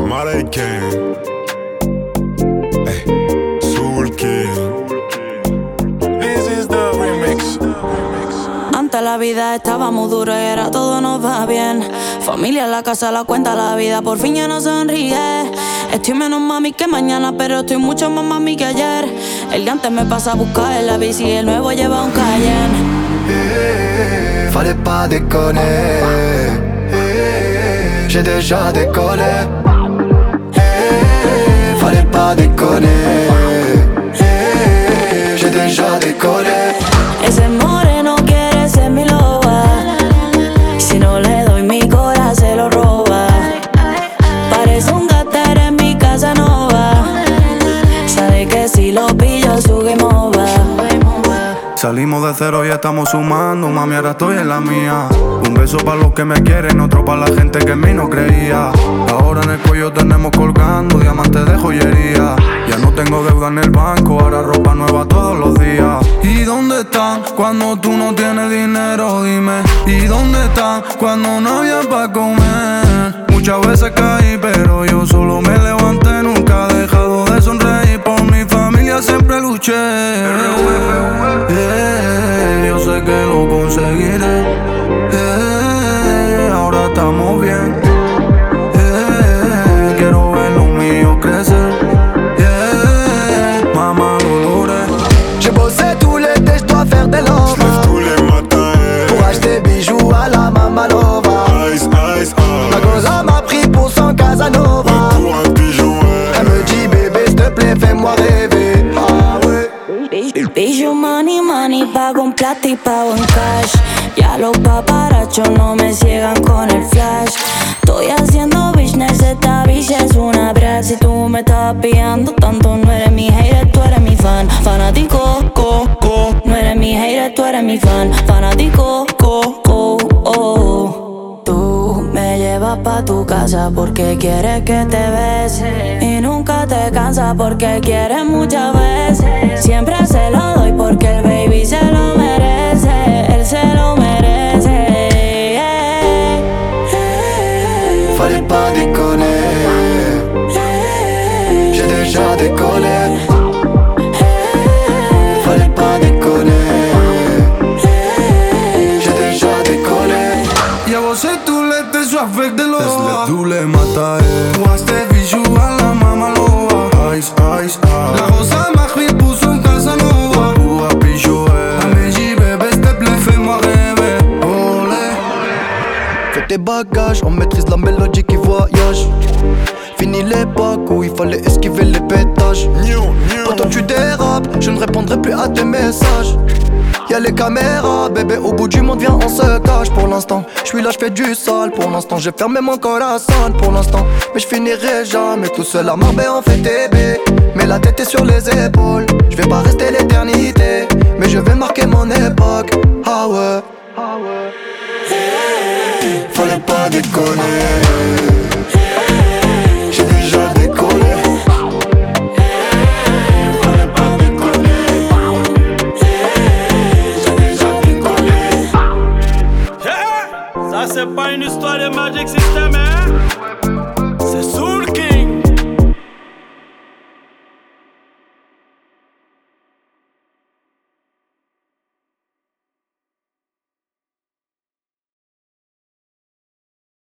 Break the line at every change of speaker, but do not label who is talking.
Maraiken, Soul King. This is the remix.
Antes la vida estaba muy dura y ahora todo nos va bien. Familia, la casa, la cuenta, la vida por fin ya no sonríe. Estoy menos mami que mañana, pero estoy mucho más mami que ayer. El de antes me pasa a buscar en la bici y el nuevo lleva un Cayenne.
Fallait pas déconner. J'ai déjà décollé. Fallait pas déconner. J'ai déjà décollé.
Ese moreno quiere ser mi loba. Si no le doy mi corazón se lo roba. Parece un gater en mi casa nova. Sabe que si lo pillo su game over.
Salimos de cero y estamos sumando, mami, ahora estoy en la mía. Un beso para los que me quieren, otro para la gente que en mí no creía. Ahora en el cuello tenemos colgando diamantes de joyería. Ya no tengo deuda en el banco, ahora ropa nueva todos los días. ¿Y dónde están cuando tú no tienes dinero? Dime. ¿Y dónde están cuando no había para comer? Muchas veces caí, pero yo solo me levanté. Nunca he dejado de sonreír, por mi familia siempre luché. Yo sé que lo conseguiré. Ahora estamos bien. Quiero ver lo mío crecer. Maman lo logré.
J'ai bossé tout l'été, j'dois faire des lovas.
J'lève tous les matins,
pour acheter bijoux à la Mamalova.
Ice, ice,
Ma goza m'a pris pour son Casanova.
Pour un pigeon,
Elle me dit bébé s'il te plaît fais-moi rêver. Ah ouais.
Bijou, money, money, pago en plata y pago en cash. Ya los paparachos no me ciegan con el flash. Estoy haciendo business, esta bitch es una brat. Si tú me estás pillando tanto, no eres mi hater, tú eres mi fan. Fanático, no eres mi hater, tú eres mi fan. Fanático, Tú me llevas pa' tu casa porque quieres que te bese. Y nunca te cansas porque quieres muchas veces. Siempre se lo doy porque el baby se lo merece. Él se lo merece.
Fallait pas déconner. J'ai déjà décollé. Fallait pas déconner. J'ai déjà décollé.
Llevo ese tulete, su avec de loba. Tous les matins, pour acheter bijoux à la Mamalova. Ice, ice, La rosa m'a pris pour son Casanova. Pour un pigeon, elle me dit bébé s'il te plaît fais-moi rêver. Olé.
Fais tes bagages, on maîtrise la mélodie qui voyage. Fini l'époque où il fallait esquiver les pétages. Pourtant tu dérapes, je ne répondrai plus à tes messages. Y'a les caméras, bébé, au bout du monde, viens, on se cache. Pour l'instant, je suis là, je fais du sale. Pour l'instant, j'ai fermé mon corazon. Pour l'instant, mais je finirai jamais tout seul à Marbella, on fait TB. Mais la tête est sur les épaules. Je vais pas rester l'éternité, mais je vais marquer mon époque. Ah ouais, fallait pas déconner. J'ai déjà décollé.
Ça c'est pas une histoire de Magic System, hein.